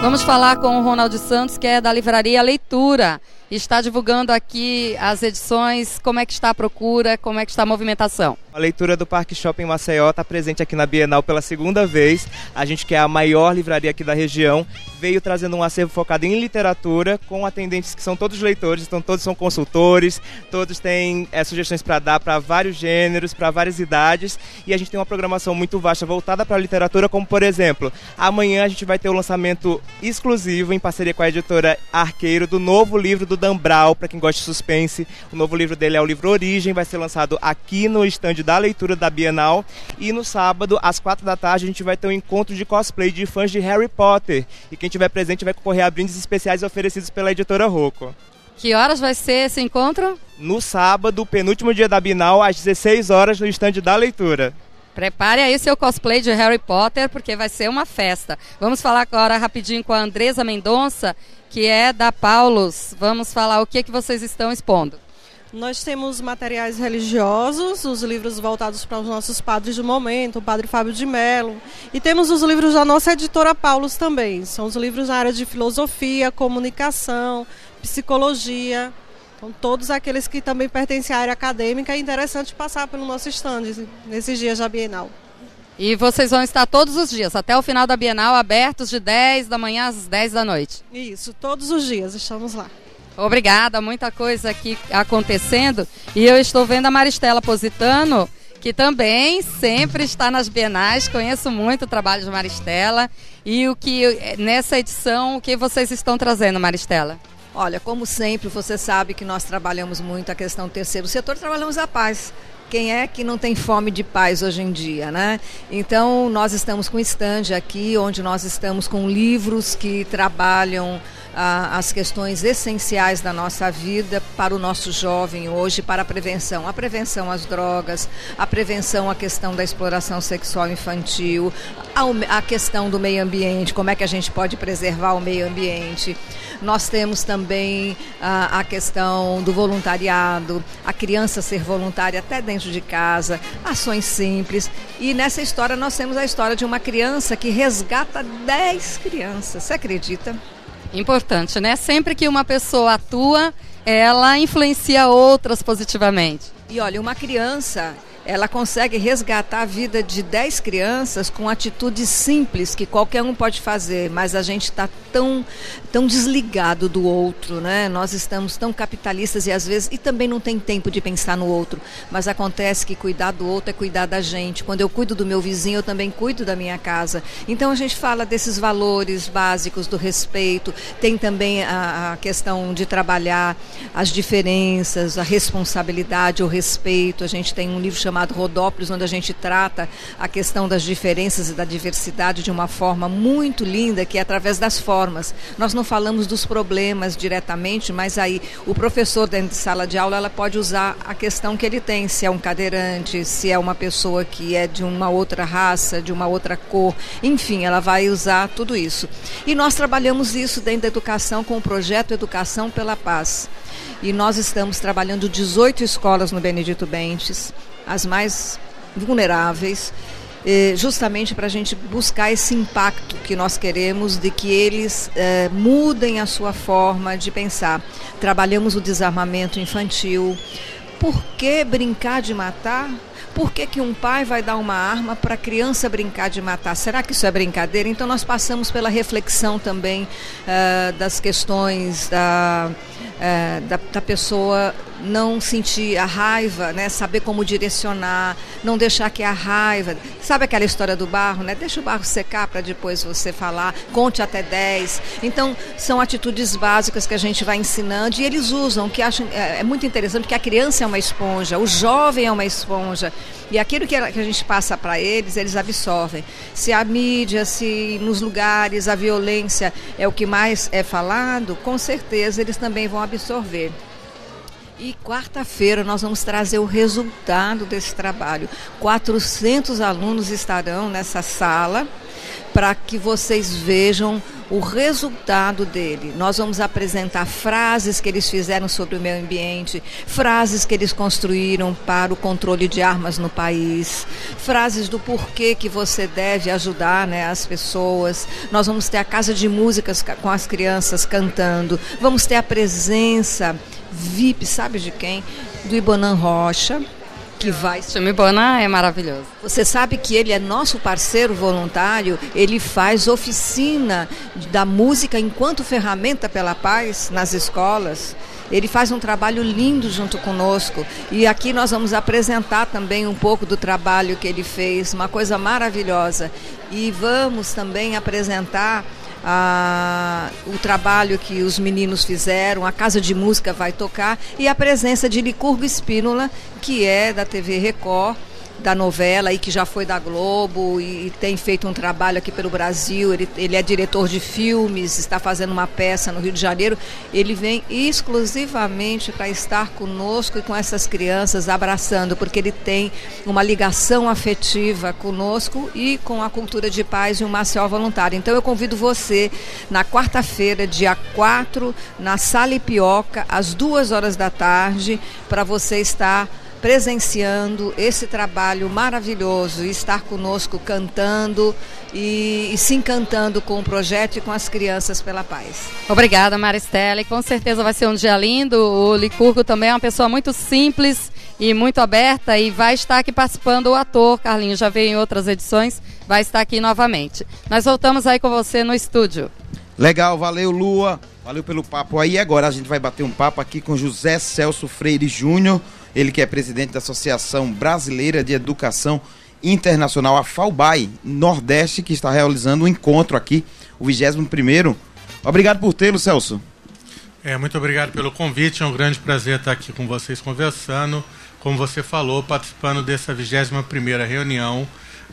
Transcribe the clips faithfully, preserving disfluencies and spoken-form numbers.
Vamos falar com o Ronaldo Santos, que é da Livraria Leitura. Está divulgando aqui as edições, como é que está a procura, como é que está a movimentação. A leitura do Parque Shopping Maceió está presente aqui na Bienal pela segunda vez. A gente, que é a maior livraria aqui da região, veio trazendo um acervo focado em literatura, com atendentes que são todos leitores, então todos são consultores, todos têm é, sugestões para dar para vários gêneros, para várias idades, e a gente tem uma programação muito vasta voltada para a literatura, como por exemplo, amanhã a gente vai ter o lançamento exclusivo, em parceria com a editora Arqueiro, do novo livro do Dan Brown, para quem gosta de suspense. O novo livro dele é o livro Origem, vai ser lançado aqui no estande da leitura da Bienal, e no sábado, às quatro da tarde, a gente vai ter um encontro de cosplay de fãs de Harry Potter, e quem tiver presente vai concorrer a brindes especiais oferecidos pela editora Rocco. Que horas vai ser esse encontro? No sábado, penúltimo dia da Bienal, às dezesseis horas, no estande da leitura. Prepare aí seu cosplay de Harry Potter, porque vai ser uma festa. Vamos falar agora rapidinho com a Andresa Mendonça, que é da Paulus. Vamos falar o que, que vocês estão expondo. Nós temos materiais religiosos, os livros voltados para os nossos padres do momento, o padre Fábio de Mello. E temos os livros da nossa editora Paulus também. São os livros na área de filosofia, comunicação, psicologia. Então, todos aqueles que também pertencem à área acadêmica, é interessante passar pelo nosso estande nesses dias da Bienal. E vocês vão estar todos os dias, até o final da Bienal, abertos de dez da manhã às dez da noite. Isso, todos os dias estamos lá. Obrigada, muita coisa aqui acontecendo. E eu estou vendo a Maristela Positano, que também sempre está nas bienais. Conheço muito o trabalho de Maristela. E o que nessa edição, o que vocês estão trazendo, Maristela? Olha, como sempre, você sabe que nós trabalhamos muito a questão do terceiro setor, trabalhamos a paz. Quem é que não tem fome de paz hoje em dia, né? Então, nós estamos com estande aqui, onde nós estamos com livros que trabalham ah, as questões essenciais da nossa vida para o nosso jovem hoje, para a prevenção. A prevenção às drogas, a prevenção à questão da exploração sexual infantil, a, a questão do meio ambiente, como é que a gente pode preservar o meio ambiente. Nós temos também ah, a questão do voluntariado, a criança ser voluntária até dentro de casa, ações simples. E nessa história nós temos a história de uma criança que resgata dez crianças. Você acredita? Importante, né? Sempre que uma pessoa atua, ela influencia outras positivamente. E olha, uma criança, ela consegue resgatar a vida de dez crianças com atitudes simples que qualquer um pode fazer, mas a gente está tão, tão desligado do outro, né? Nós estamos tão capitalistas e às vezes, e também não tem tempo de pensar no outro, mas acontece que cuidar do outro é cuidar da gente. Quando eu cuido do meu vizinho, eu também cuido da minha casa. Então a gente fala desses valores básicos do respeito, tem também a, a questão de trabalhar as diferenças, a responsabilidade, o respeito. A gente tem um livro chamado chamado Rodópolis, onde a gente trata a questão das diferenças e da diversidade de uma forma muito linda, que é através das formas. Nós não falamos dos problemas diretamente, mas aí o professor dentro de sala de aula, ela pode usar a questão que ele tem, se é um cadeirante, se é uma pessoa que é de uma outra raça, de uma outra cor, enfim, ela vai usar tudo isso. E nós trabalhamos isso dentro da educação com o projeto Educação pela Paz. E nós estamos trabalhando dezoito escolas no Benedito Bentes, as mais vulneráveis, justamente para a gente buscar esse impacto que nós queremos de que eles eh, mudem a sua forma de pensar. Trabalhamos o desarmamento infantil. Por que brincar de matar? Por que que um pai vai dar uma arma para a criança brincar de matar? Será que isso é brincadeira? Então nós passamos pela reflexão também uh, das questões da, uh, da, da pessoa não sentir a raiva, né? Saber como direcionar, não deixar que a raiva... Sabe aquela história do barro, né? Deixa o barro secar para depois você falar, conte até dez. Então, são atitudes básicas que a gente vai ensinando e eles usam, que acham, é, é muito interessante, porque a criança é uma esponja, o jovem é uma esponja. E aquilo que a, que a gente passa para eles, eles absorvem. Se a mídia, se nos lugares a violência é o que mais é falado, com certeza eles também vão absorver. E quarta-feira nós vamos trazer o resultado desse trabalho. quatrocentos alunos estarão nessa sala para que vocês vejam o resultado dele. Nós vamos apresentar frases que eles fizeram sobre o meio ambiente, frases que eles construíram para o controle de armas no país, frases do porquê que você deve ajudar, né, as pessoas. Nós vamos ter a casa de músicas com as crianças cantando, vamos ter a presença V I P, sabe de quem? Do Ibonan Rocha, que vai... O Ibonan é maravilhoso. Você sabe que ele é nosso parceiro voluntário, ele faz oficina da música enquanto ferramenta pela paz nas escolas. Ele faz um trabalho lindo junto conosco. E aqui nós vamos apresentar também um pouco do trabalho que ele fez, uma coisa maravilhosa. E vamos também apresentar Ah, o trabalho que os meninos fizeram, a Casa de Música vai tocar, e a presença de Licurgo Espínola, que é da T V Record, da novela, e que já foi da Globo e, e tem feito um trabalho aqui pelo Brasil. Ele, ele é diretor de filmes, está fazendo uma peça no Rio de Janeiro. Ele vem exclusivamente para estar conosco e com essas crianças, abraçando, porque ele tem uma ligação afetiva conosco e com a cultura de paz e o Maceió Voluntário. Então eu convido você, na quarta-feira, dia quatro, na Sala Ipioca, às duas horas da tarde, para você estar presenciando esse trabalho maravilhoso e estar conosco cantando e, e se encantando com o projeto e com as crianças pela paz. Obrigada, Maristela, e com certeza vai ser um dia lindo. O Licurgo também é uma pessoa muito simples e muito aberta, e vai estar aqui participando. O ator Carlinhos já veio em outras edições, vai estar aqui novamente. Nós voltamos aí com você no estúdio. Legal, valeu, Lua, valeu pelo papo aí. Agora a gente vai bater um papo aqui com José Celso Freire Júnior, ele que é presidente da Associação Brasileira de Educação Internacional, a FAUBAI Nordeste, que está realizando um encontro aqui, o vigésimo primeiro. Obrigado por tê-lo, Celso. É, muito obrigado pelo convite, é um grande prazer estar aqui com vocês conversando, como você falou, participando dessa vigésima primeira reunião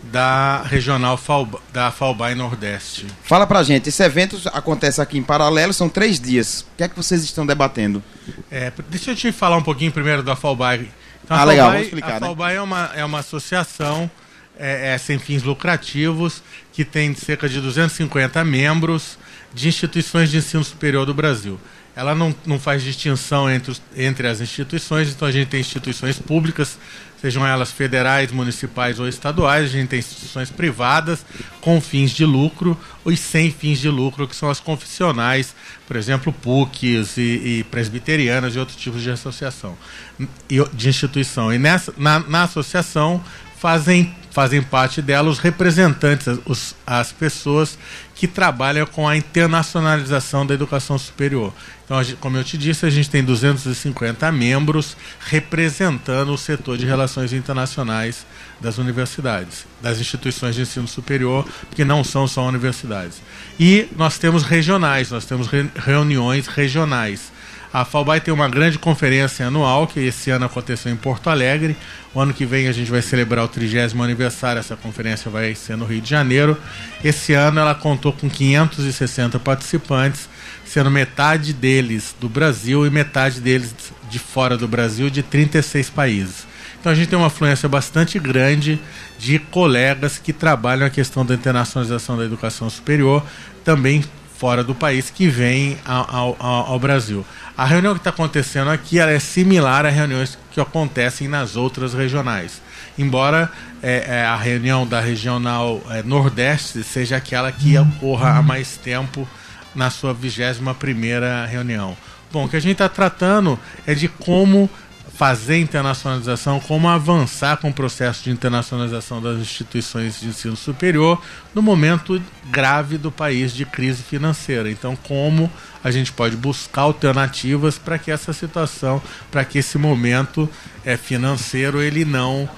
da regional FAUBAI, da FAUBAI Nordeste. Fala pra gente, esse evento acontece aqui em paralelo, são três dias. O que é que vocês estão debatendo? É, deixa eu te falar um pouquinho primeiro da FAUBAI. Então, ah, a legal, FAUBAI, vamos explicar, a né? FAUBAI é uma, é uma associação é, é, sem fins lucrativos, que tem cerca de duzentos e cinquenta membros de instituições de ensino superior do Brasil. Ela não, não faz distinção entre, os, entre as instituições, então a gente tem instituições públicas, sejam elas federais, municipais ou estaduais, a gente tem instituições privadas com fins de lucro e sem fins de lucro, que são as confessionais, por exemplo, P U Cs e, e presbiterianas e outros tipos de associação, e, de instituição. E nessa, na, na associação fazem, fazem parte dela os representantes, os, as pessoas que trabalham com a internacionalização da educação superior. Então, como eu te disse, a gente tem duzentos e cinquenta membros representando o setor de relações internacionais das universidades, das instituições de ensino superior, que não são só universidades. E nós temos regionais, nós temos re- reuniões regionais. A FAUBAI tem uma grande conferência anual, que esse ano aconteceu em Porto Alegre. O ano que vem a gente vai celebrar o trigésimo aniversário, essa conferência vai ser no Rio de Janeiro. Esse ano ela contou com quinhentos e sessenta participantes, sendo metade deles do Brasil e metade deles de fora do Brasil, de trinta e seis países. Então a gente tem uma afluência bastante grande de colegas que trabalham a questão da internacionalização da educação superior, também fora do país, que vêm ao, ao, ao Brasil. A reunião que está acontecendo aqui, ela é similar a reuniões que acontecem nas outras regionais. Embora é, é, a reunião da regional é, Nordeste seja aquela que ocorra há mais tempo na sua vigésima primeira reunião. Bom, o que a gente está tratando é de como fazer internacionalização, como avançar com o processo de internacionalização das instituições de ensino superior no momento grave do país de crise financeira. Então, como a gente pode buscar alternativas para que essa situação, para que esse momento é, financeiro, ele não,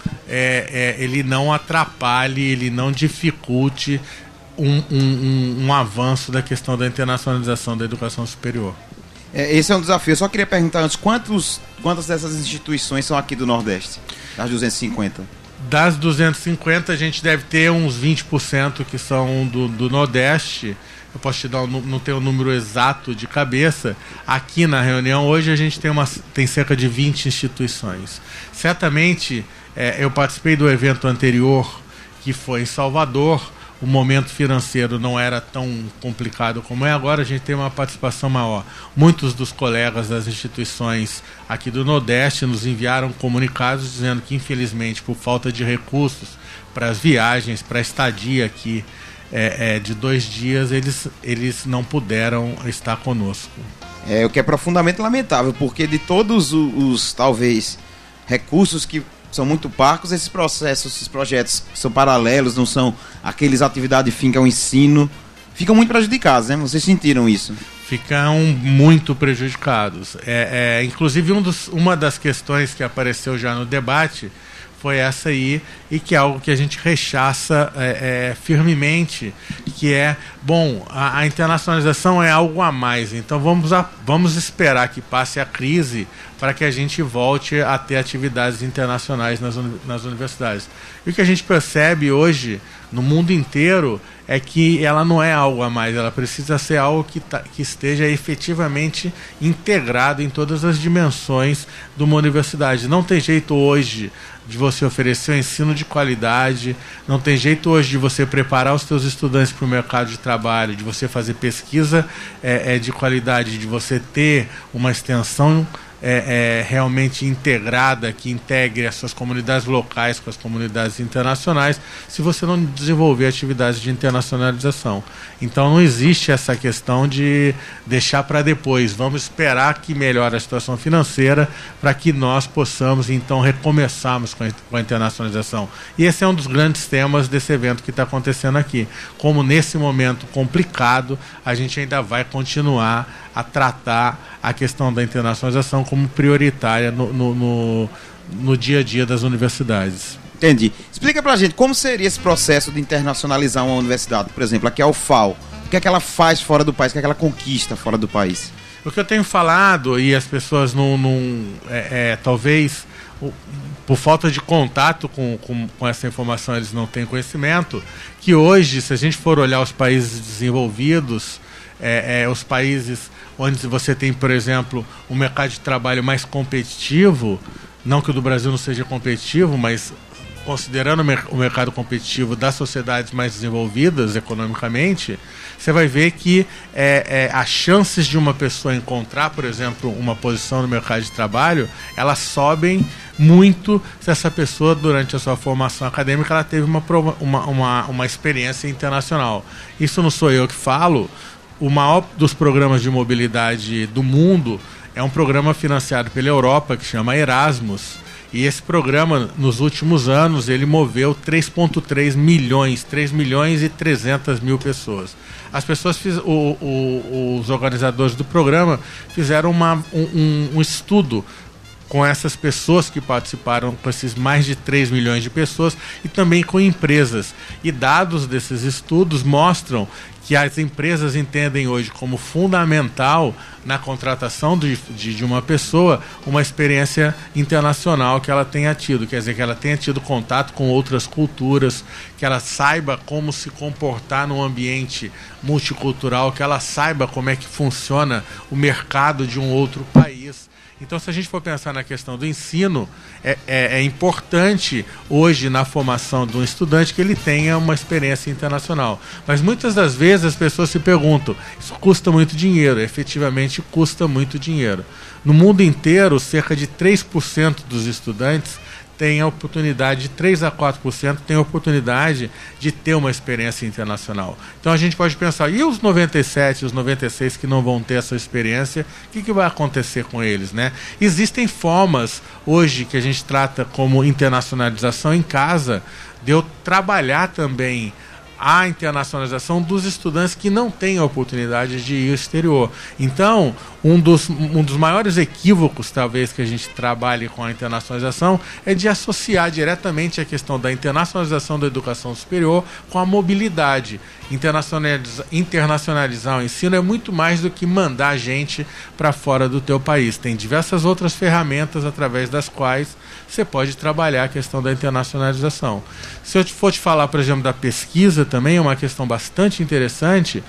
é, é, ele não atrapalhe, ele não dificulte um, um, um, um avanço da questão da internacionalização da educação superior. É, esse é um desafio. Eu só queria perguntar antes, quantos, quantas dessas instituições são aqui do Nordeste? Das duzentas e cinquenta? Das duzentas e cinquenta, a gente deve ter uns vinte por cento que são do, do Nordeste. Eu posso te dar, um, não tenho o número exato de cabeça. Aqui na reunião, hoje, a gente tem, uma, tem cerca de vinte instituições. Certamente, é, eu participei do evento anterior, que foi em Salvador, o momento financeiro não era tão complicado como é agora, a gente tem uma participação maior. Muitos dos colegas das instituições aqui do Nordeste nos enviaram comunicados dizendo que, infelizmente, por falta de recursos para as viagens, para a estadia aqui é, é, de dois dias, eles, eles não puderam estar conosco. É, o que é profundamente lamentável, porque de todos os, os talvez, recursos que são muito parcos, esses processos, esses projetos são paralelos, não são aqueles atividades fim que é o ensino, ficam muito prejudicados, né? Vocês sentiram isso? Ficam muito prejudicados. É, é, inclusive, um dos, uma das questões que apareceu já no debate foi essa aí, e que é algo que a gente rechaça é, é, firmemente, que é, bom, a, a internacionalização é algo a mais, então vamos, a, vamos esperar que passe a crise para que a gente volte a ter atividades internacionais nas, nas universidades. E o que a gente percebe hoje, no mundo inteiro, é que ela não é algo a mais, ela precisa ser algo que, tá, que esteja efetivamente integrado em todas as dimensões de uma universidade. Não tem jeito hoje de você oferecer um ensino de qualidade, não tem jeito hoje de você preparar os seus estudantes para o mercado de trabalho, de você fazer pesquisa é, é, de qualidade, de você ter uma extensão É, é, realmente integrada, que integre as suas comunidades locais com as comunidades internacionais, se você não desenvolver atividades de internacionalização. Então não existe essa questão de deixar para depois, vamos esperar que melhore a situação financeira para que nós possamos então recomeçarmos com a, com a internacionalização. E esse é um dos grandes temas desse evento que está acontecendo aqui. Como nesse momento complicado, a gente ainda vai continuar a tratar a questão da internacionalização como prioritária no, no, no, no dia a dia das universidades. Entendi. Explica pra gente como seria esse processo de internacionalizar uma universidade. Por exemplo, aqui é a U F A L. O que é que ela faz fora do país? O que é que ela conquista fora do país? O que eu tenho falado, e as pessoas não, não é, é, talvez o, por falta de contato com, com, com essa informação, eles não têm conhecimento, que hoje, se a gente for olhar os países desenvolvidos, é, é, os países onde você tem, por exemplo, um mercado de trabalho mais competitivo, não que o do Brasil não seja competitivo, mas considerando o mercado competitivo das sociedades mais desenvolvidas economicamente, você vai ver que é, é, as chances de uma pessoa encontrar, por exemplo, uma posição no mercado de trabalho, elas sobem muito se essa pessoa, durante a sua formação acadêmica, ela teve uma, uma, uma, uma experiência internacional. Isso não sou eu que falo. O maior dos programas de mobilidade do mundo é um programa financiado pela Europa, que chama Erasmus. E esse programa, nos últimos anos, ele moveu três vírgula três milhões, três milhões e trezentas mil pessoas. As pessoas, fiz, o, o, os organizadores do programa fizeram uma, um, um estudo com essas pessoas que participaram, com esses mais de três milhões de pessoas, e também com empresas. E dados desses estudos mostram que as empresas entendem hoje como fundamental na contratação de, de, de uma pessoa uma experiência internacional que ela tenha tido, quer dizer, que ela tenha tido contato com outras culturas, que ela saiba como se comportar num ambiente multicultural, que ela saiba como é que funciona o mercado de um outro país. Então, se a gente for pensar na questão do ensino, é, é, é importante hoje na formação de um estudante que ele tenha uma experiência internacional. Mas muitas das vezes as pessoas se perguntam, isso custa muito dinheiro? Efetivamente custa muito dinheiro. No mundo inteiro, cerca de três por cento dos estudantes tem a oportunidade, de três a quatro por cento tem a oportunidade de ter uma experiência internacional. Então a gente pode pensar, e os noventa e sete, os noventa e seis que não vão ter essa experiência, o que, que vai acontecer com eles, né? Existem formas hoje que a gente trata como internacionalização em casa, de eu trabalhar também a internacionalização dos estudantes que não têm a oportunidade de ir ao exterior. Então, um dos, um dos maiores equívocos, talvez, que a gente trabalhe com a internacionalização é de associar diretamente a questão da internacionalização da educação superior com a mobilidade. Internacionaliza, internacionalizar o ensino é muito mais do que mandar gente para fora do teu país. Tem diversas outras ferramentas através das quais você pode trabalhar a questão da internacionalização. Se eu for te falar, por exemplo, da pesquisa, também é uma questão bastante interessante.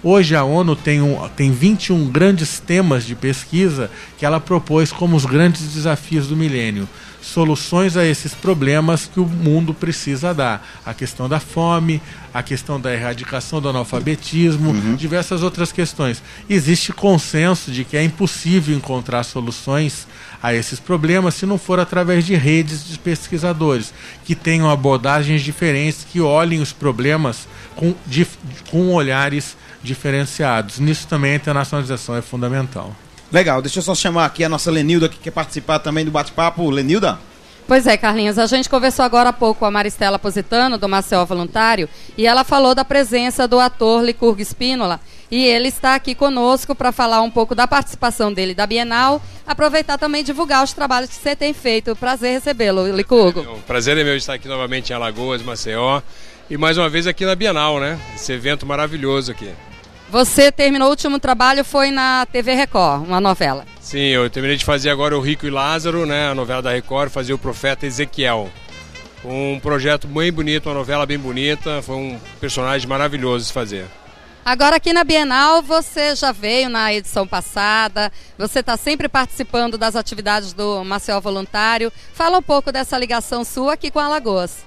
Hoje a ONU tem, um, tem vinte e um grandes temas de pesquisa que ela propôs como os grandes desafios do milênio. Soluções a esses problemas que o mundo precisa dar. A questão da fome, a questão da erradicação do analfabetismo, uhum. diversas outras questões. Existe consenso de que é impossível encontrar soluções a esses problemas se não for através de redes de pesquisadores que tenham abordagens diferentes, que olhem os problemas com, de, com olhares diferenciados. Nisso também a internacionalização é fundamental. Legal, deixa eu só chamar aqui a nossa Lenilda, que quer participar também do bate-papo. Lenilda? Pois é, Carlinhos, a gente conversou agora há pouco com a Maristela Positano, do Maceió Voluntário, e ela falou da presença do ator Licurgo Spínola, e ele está aqui conosco para falar um pouco da participação dele da Bienal, aproveitar também e divulgar os trabalhos que você tem feito. Prazer recebê-lo, Licurgo. O prazer é meu estar aqui novamente em Alagoas, Maceió, e mais uma vez aqui na Bienal, né? Esse evento maravilhoso aqui. Você terminou o último trabalho, foi na T V Record, uma novela. Sim, eu terminei de fazer agora o Rico e Lázaro, né, a novela da Record, fazia o profeta Ezequiel. Um projeto bem bonito, uma novela bem bonita, foi um personagem maravilhoso de fazer. Agora aqui na Bienal, você já veio na edição passada, você está sempre participando das atividades do Maceió Voluntário. Fala um pouco dessa ligação sua aqui com Alagoas.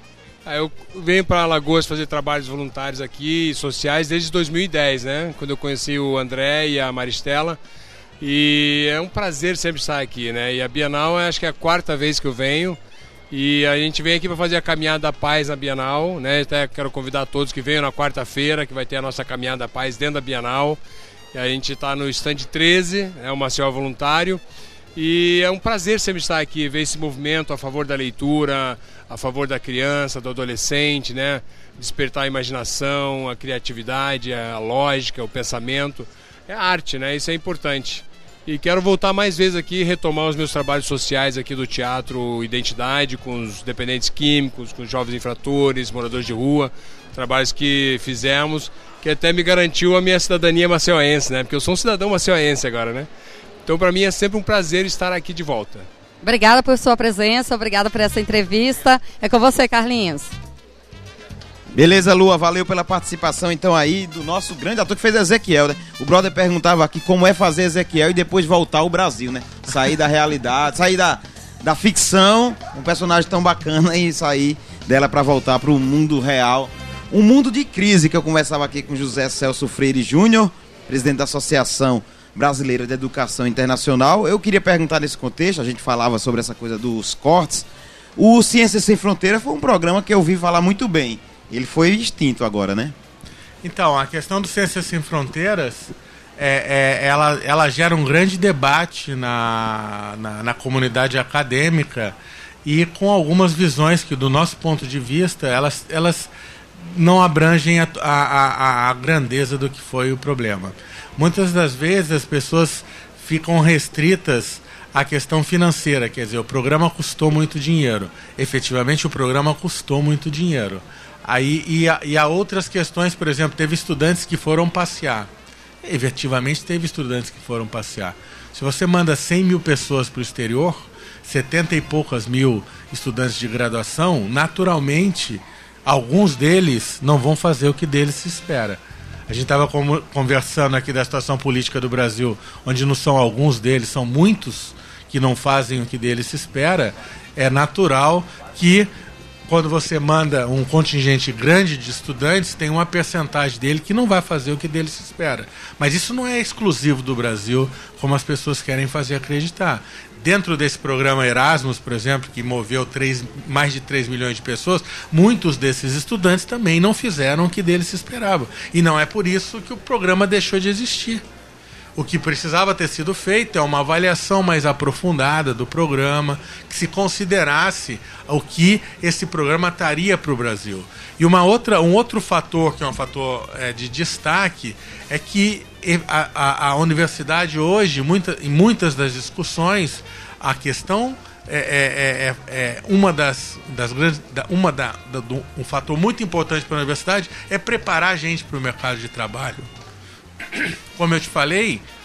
Eu venho para Alagoas fazer trabalhos voluntários aqui, sociais, desde dois mil e dez, né? Quando eu conheci o André e a Maristela. E é um prazer sempre estar aqui, né? E a Bienal, acho que é a quarta vez que eu venho. E a gente vem aqui para fazer a Caminhada da Paz na Bienal, né? Até quero convidar todos que venham na quarta-feira, que vai ter a nossa Caminhada da Paz dentro da Bienal. E a gente está no stand treze, é o Maceió Voluntário. E é um prazer sempre estar aqui, ver esse movimento a favor da leitura, a favor da criança, do adolescente, né? Despertar a imaginação, a criatividade, a lógica, o pensamento. É arte, né? Isso é importante. E quero voltar mais vezes aqui e retomar os meus trabalhos sociais aqui do Teatro Identidade, com os dependentes químicos, com os jovens infratores, moradores de rua, trabalhos que fizemos, que até me garantiu a minha cidadania maceióense, né? Porque eu sou um cidadão maceióense agora, né? Então, para mim, é sempre um prazer estar aqui de volta. Obrigada por sua presença, obrigada por essa entrevista. É com você, Carlinhos. Beleza, Lua, valeu pela participação, então, aí, do nosso grande ator que fez Ezequiel, né? O brother perguntava aqui como é fazer Ezequiel e depois voltar ao Brasil, né? Sair da realidade, sair da, da ficção, um personagem tão bacana, e sair dela para voltar para o mundo real. Um mundo de crise, que eu conversava aqui com José Celso Freire Júnior, presidente da Associação Brasileira de Educação Internacional. Eu queria perguntar nesse contexto, a gente falava sobre essa coisa dos cortes. O Ciências Sem Fronteira foi um programa que eu ouvi falar muito bem. Ele foi extinto agora, né? Então, a questão do Ciências Sem Fronteiras, é, é, ela, ela gera um grande debate na, na, na comunidade acadêmica e com algumas visões que, do nosso ponto de vista, elas, elas não abrangem a, a, a, a grandeza do que foi o problema. Muitas das vezes as pessoas ficam restritas à questão financeira, quer dizer, o programa custou muito dinheiro. Efetivamente, o programa custou muito dinheiro. Aí, e, há, e há outras questões, por exemplo, teve estudantes que foram passear. Efetivamente, teve estudantes que foram passear. Se você manda cem mil pessoas para o exterior, setenta e poucas mil estudantes de graduação, naturalmente, alguns deles não vão fazer o que deles se espera. A gente estava conversando aqui da situação política do Brasil, onde não são alguns deles, são muitos que não fazem o que deles se espera. É natural que, quando você manda um contingente grande de estudantes, tem uma percentagem dele que não vai fazer o que dele se espera. Mas isso não é exclusivo do Brasil, como as pessoas querem fazer acreditar. Dentro desse programa Erasmus, por exemplo, que moveu três, mais de três milhões de pessoas, muitos desses estudantes também não fizeram o que deles se esperava. E não é por isso que o programa deixou de existir. O que precisava ter sido feito é uma avaliação mais aprofundada do programa, que se considerasse o que esse programa traria para o Brasil. E uma outra, um outro fator, que é um fator é, de destaque, é que a, a, a universidade hoje, muita, em muitas das discussões, a questão é, é, é, é uma das, das grandes, uma da, da, do, um fator muito importante para a universidade é preparar a gente para o mercado de trabalho. Como eu te falei,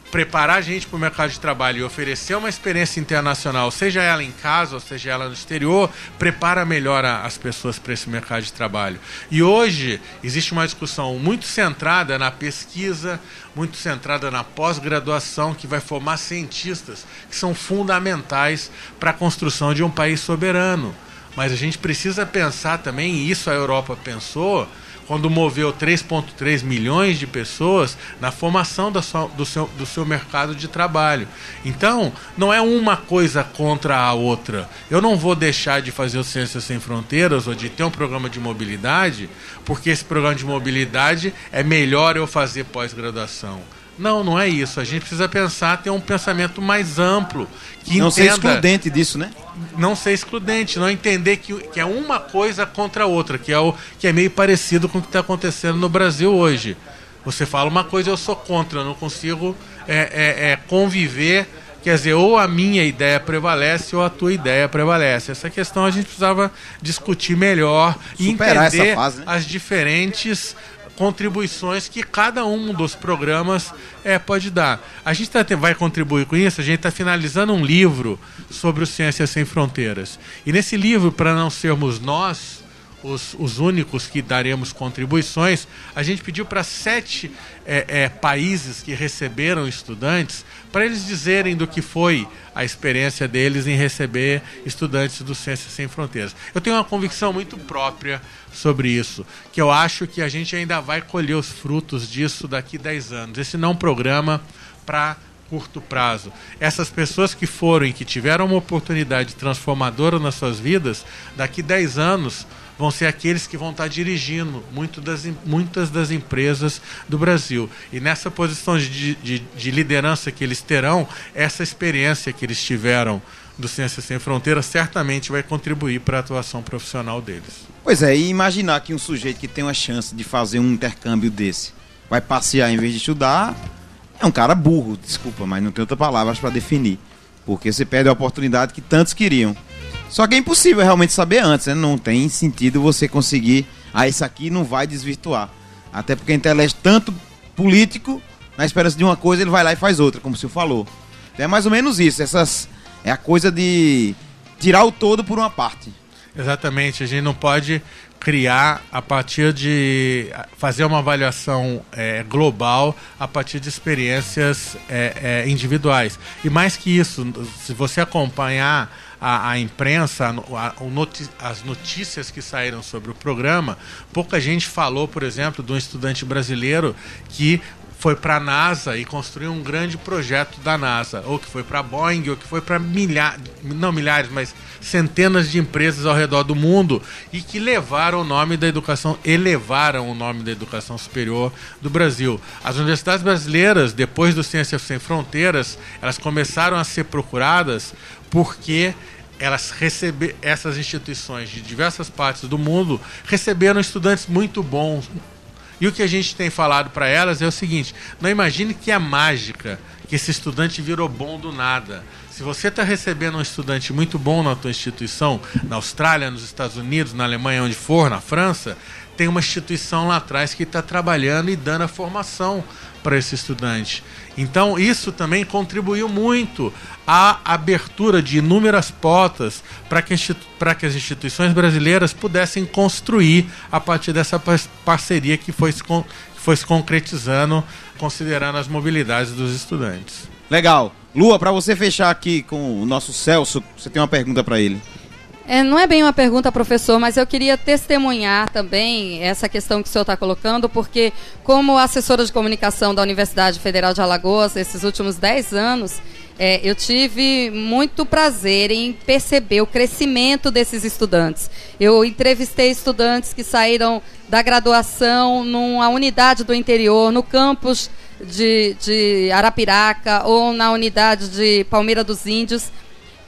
preparar a gente para o mercado de trabalho e oferecer uma experiência internacional, seja ela em casa ou seja ela no exterior, prepara melhor a, as pessoas para esse mercado de trabalho. E hoje existe uma discussão muito centrada na pesquisa, muito centrada na pós-graduação, que vai formar cientistas que são fundamentais para a construção de um país soberano. Mas a gente precisa pensar também, e isso a Europa pensou, quando moveu três vírgula três milhões de pessoas na formação da sua, do, seu, do seu mercado de trabalho. Então, não é uma coisa contra a outra. Eu não vou deixar de fazer o Ciências Sem Fronteiras ou de ter um programa de mobilidade, porque esse programa de mobilidade é melhor eu fazer pós-graduação. Não, não é isso. A gente precisa pensar, ter um pensamento mais amplo. Que não entenda, ser excludente disso, né? Não ser excludente, não entender que, que é uma coisa contra a outra, que é, o, que é meio parecido com o que está acontecendo no Brasil hoje. Você fala uma coisa, eu sou contra, eu não consigo é, é, é, conviver. Quer dizer, ou a minha ideia prevalece ou a tua ideia prevalece. Essa questão a gente precisava discutir melhor e superar entender essa fase, né? As diferentes contribuições que cada um dos programas é, pode dar. A gente tá, vai contribuir com isso, a gente está finalizando um livro sobre o Ciências Sem Fronteiras. E nesse livro, para não sermos nós os, os únicos que daremos contribuições, a gente pediu para sete é, é, países que receberam estudantes, para eles dizerem do que foi a experiência deles em receber estudantes do Ciências Sem Fronteiras. Eu tenho uma convicção muito própria sobre isso, que eu acho que a gente ainda vai colher os frutos disso daqui a dez anos. Esse não é um programa para curto prazo. Essas pessoas que foram e que tiveram uma oportunidade transformadora nas suas vidas, daqui a dez anos vão ser aqueles que vão estar dirigindo muito das, muitas das empresas do Brasil. E nessa posição de, de, de liderança que eles terão, essa experiência que eles tiveram do Ciências Sem Fronteiras certamente vai contribuir para a atuação profissional deles. Pois é, e imaginar que um sujeito que tem uma chance de fazer um intercâmbio desse vai passear em vez de estudar, é um cara burro, desculpa, mas não tem outra palavra para definir. Porque você perde a oportunidade que tantos queriam. Só que é impossível realmente saber antes, né? Não tem sentido você conseguir, ah, isso aqui não vai desvirtuar. Até porque a gente elege tanto político, na esperança de uma coisa, ele vai lá e faz outra, como o senhor falou. Então é mais ou menos isso, essas, é a coisa de tirar o todo por uma parte. Exatamente, a gente não pode criar a partir de fazer uma avaliação é, global a partir de experiências é, é, individuais. E mais que isso, se você acompanhar a, a imprensa, a, a noti- as notícias que saíram sobre o programa, pouca gente falou, por exemplo, de um estudante brasileiro que foi para a NASA e construiu um grande projeto da NASA, ou que foi para a Boeing, ou que foi para milhares, não milhares, mas centenas de empresas ao redor do mundo e que levaram o nome da educação, elevaram o nome da educação superior do Brasil. As universidades brasileiras, depois do Ciências Sem Fronteiras, elas começaram a ser procuradas porque elas receberam, essas instituições de diversas partes do mundo receberam estudantes muito bons. E o que a gente tem falado para elas é o seguinte: não imagine que é mágica, que esse estudante virou bom do nada. Se você está recebendo um estudante muito bom na tua instituição, na Austrália, nos Estados Unidos, na Alemanha, onde for, na França, tem uma instituição lá atrás que está trabalhando e dando a formação para esse estudante. Então isso também contribuiu muito à abertura de inúmeras portas para que, para que as instituições brasileiras pudessem construir a partir dessa parceria que foi, que foi se concretizando, considerando as mobilidades dos estudantes. Legal. Lua, para você fechar aqui com o nosso Celso, você tem uma pergunta para ele. É, não é bem uma pergunta, professor, mas eu queria testemunhar também essa questão que o senhor está colocando, porque como assessora de comunicação da Universidade Federal de Alagoas, esses últimos dez anos, é, eu tive muito prazer em perceber o crescimento desses estudantes. Eu entrevistei estudantes que saíram da graduação numa unidade do interior, no campus de, de Arapiraca ou na unidade de Palmeira dos Índios,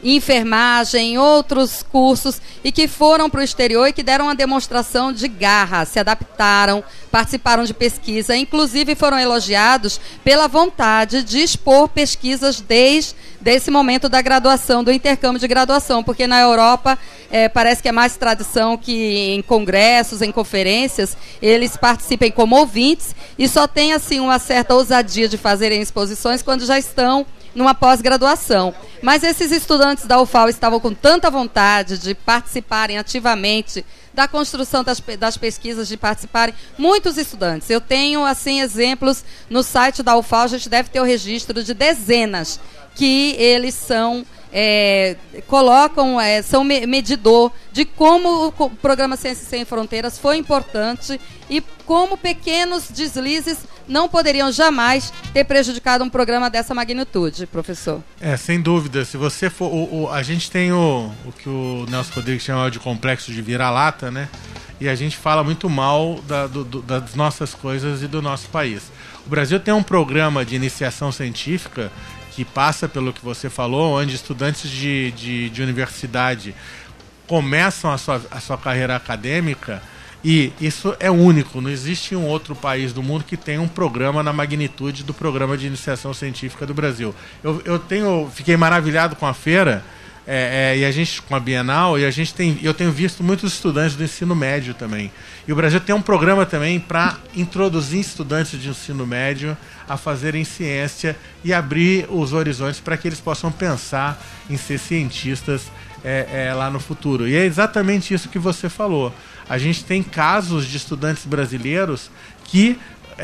enfermagem, outros cursos, e que foram para o exterior e que deram uma demonstração de garra, se adaptaram, participaram de pesquisa, inclusive foram elogiados pela vontade de expor pesquisas desde esse momento da graduação, do intercâmbio de graduação, porque na Europa é, parece que é mais tradição que em congressos, em conferências, eles participem como ouvintes e só tem assim uma certa ousadia de fazerem exposições quando já estão numa pós-graduação. Mas esses estudantes da U F A L estavam com tanta vontade de participarem ativamente da construção das, das pesquisas, de participarem muitos estudantes. Eu tenho, assim, exemplos no site da U F A L, a gente deve ter o registro de dezenas que eles são, é, colocam, é, são medidor de como o programa Ciências Sem Fronteiras foi importante e como pequenos deslizes não poderiam jamais ter prejudicado um programa dessa magnitude, professor. É, sem dúvida. Se você for... O, o, a gente tem o, o que o Nelson Rodrigues chama de complexo de vira-lata, né? E a gente fala muito mal da, do, do, das nossas coisas e do nosso país. O Brasil tem um programa de iniciação científica que passa pelo que você falou, onde estudantes de, de, de universidade começam a sua, a sua carreira acadêmica, e isso é único, não existe um outro país do mundo que tenha um programa na magnitude do programa de iniciação científica do Brasil. Eu, eu tenho, fiquei maravilhado com a feira, é, é, e a gente, com a Bienal, e a gente tem, eu tenho visto muitos estudantes do ensino médio também. E o Brasil tem um programa também para introduzir estudantes de ensino médio a fazerem ciência e abrir os horizontes para que eles possam pensar em ser cientistas é, é, lá no futuro. E é exatamente isso que você falou. A gente tem casos de estudantes brasileiros que...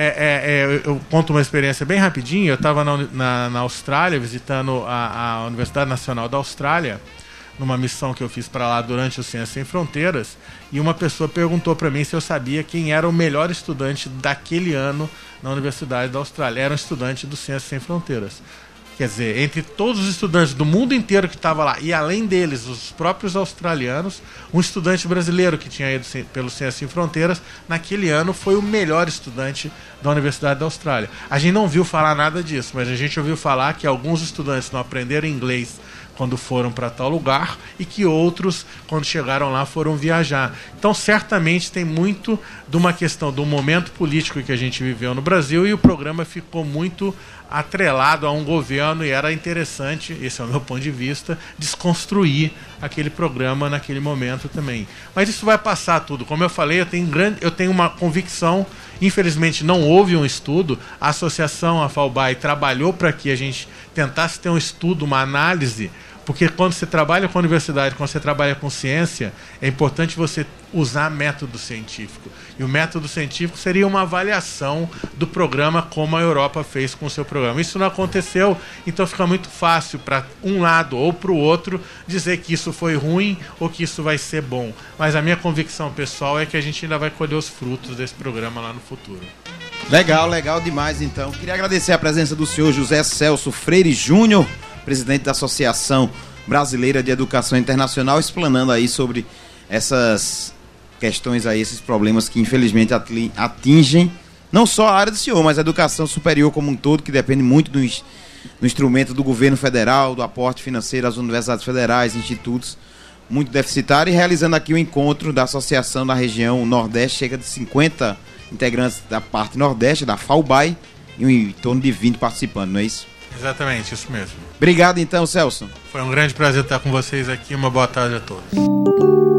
É, é, eu conto uma experiência bem rapidinho. Eu estava na, na, na Austrália, visitando a, a Universidade Nacional da Austrália, numa missão que eu fiz para lá durante o Ciências Sem Fronteiras, e uma pessoa perguntou para mim se eu sabia quem era o melhor estudante daquele ano na Universidade da Austrália. Era um estudante do Ciências Sem Fronteiras. Quer dizer, entre todos os estudantes do mundo inteiro que estava lá, e além deles, os próprios australianos, um estudante brasileiro que tinha ido pelo Ciências Sem Fronteiras, naquele ano foi o melhor estudante da Universidade da Austrália. A gente não viu falar nada disso, mas a gente ouviu falar que alguns estudantes não aprenderam inglês quando foram para tal lugar e que outros, quando chegaram lá, foram viajar. Então, certamente tem muito de uma questão do momento político que a gente viveu no Brasil, e o programa ficou muito atrelado a um governo, e era interessante, esse é o meu ponto de vista, desconstruir aquele programa naquele momento também. Mas isso vai passar tudo. Como eu falei, eu tenho, grande, eu tenho uma convicção, infelizmente não houve um estudo, a associação, a FAUBAI, trabalhou para que a gente tentasse ter um estudo, uma análise, porque quando você trabalha com a universidade, quando você trabalha com ciência, é importante você usar método científico. E o método científico seria uma avaliação do programa, como a Europa fez com o seu programa. Isso não aconteceu, então fica muito fácil para um lado ou para o outro dizer que isso foi ruim ou que isso vai ser bom. Mas a minha convicção pessoal é que a gente ainda vai colher os frutos desse programa lá no futuro. Legal, legal demais, então. Queria agradecer a presença do senhor José Celso Freire Júnior, presidente da Associação Brasileira de Educação Internacional, explanando aí sobre essas questões aí, esses problemas que infelizmente atingem não só a área do senhor, mas a educação superior como um todo, que depende muito do, do instrumento do governo federal, do aporte financeiro às universidades federais, institutos muito deficitários, e realizando aqui o encontro da Associação da Região Nordeste, chega de cinquenta integrantes da parte Nordeste, da FAUBAI, e em torno de vinte participando, não é isso? Exatamente, isso mesmo. Obrigado então, Celso. Foi um grande prazer estar com vocês aqui. Uma boa tarde a todos.